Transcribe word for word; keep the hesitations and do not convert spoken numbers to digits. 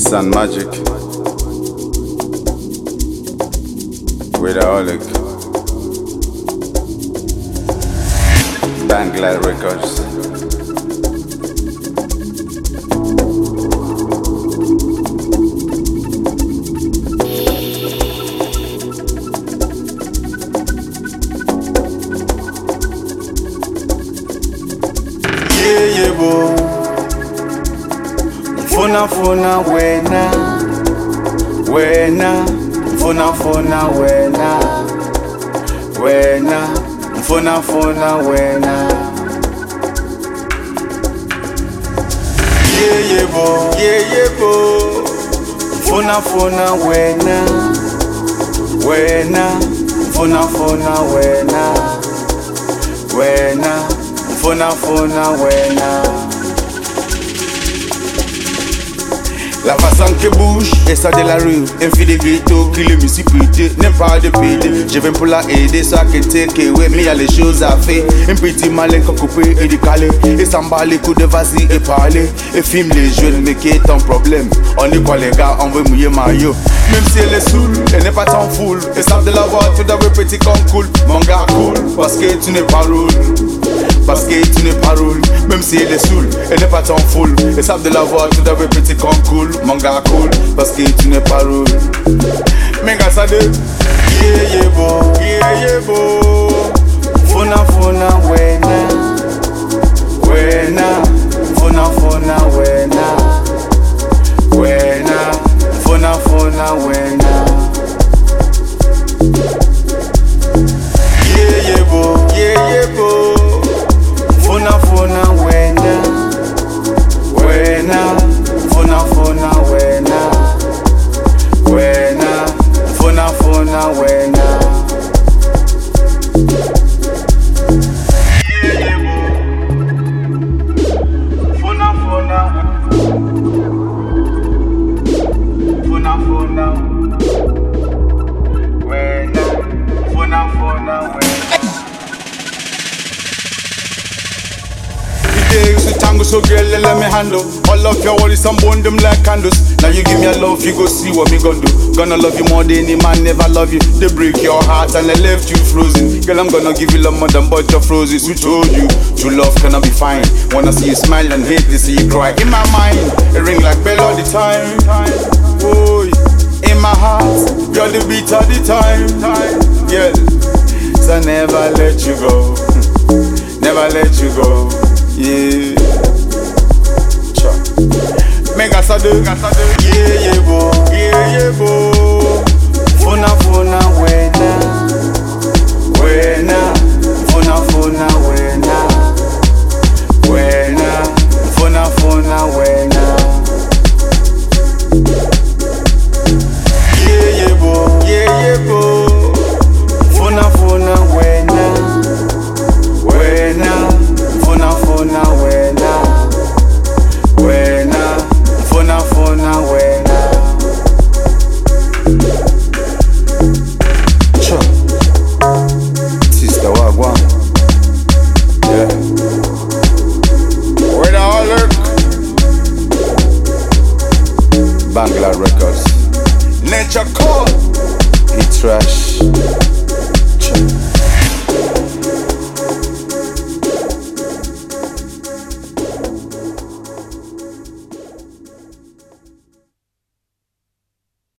Sun Magic with Aolik Banglad Records. Yeah, yeah, bo. Funa funa wena, wena, funa funa wena, wena, funa funa wena. Yeah, yeah, bo, yeah, yeah, bo. Funa funa wena, wena, funa funa wena, wena, funa funa wena. La façon que bouge, et ça de la rue. Un fil de ghetto, qui le musique pété, n'aime pas de pété. Je viens pour la aider, ça que t'es que ouais, mais y'a les choses à faire. Un petit malin qu'on coupe et décalé. Et s'en bat les coups de vas-y et parler. Et filme les jeunes, mais qui est ton problème? On est quoi les gars, on veut mouiller maillot. Même si elle est saoule, elle n'est pas tant foule. Et ça de la voir, tout d'abord petit comme cool. Mon gars cool, parce que tu n'es pas roule. Parce que tu n'es pas roule, même si elle est saoule, elle n'est pas tant foule. Et savent de la voix, tout d'abord petit comme cool. Mon gars cool, parce que tu n'es pas roule. Mais gars ça de yeah yeah bo, yeah yeah bo. Funa funa wena, wena, funa funa wena, wena, funa funa wena. Yeah yeah bo, yeah yeah bo. Funa funa wena, wena, funa funa wena, wena, funa funa wena. Yeah, yeah, bo. Funa funa, funa funa, wena, funa funa wena. You see tango, so girl, let me handle. All of your worries, some burn them like candles. Now you give me a love, you go see what me gonna do. Gonna love you more than any man never love you. They break your heart and they left you frozen. Girl, I'm gonna give you love more than but you're frozen. Who told you true love cannot be fine? Wanna see you smile and hate to see you cry. In my mind, it ring like bell all the time. Whoa, in my heart, you're the beat of the time. Yeah, so never let you go. Never let you go. Yeah, cha. Mega sade, yeah yeah bo, yeah yeah bo. Funa funa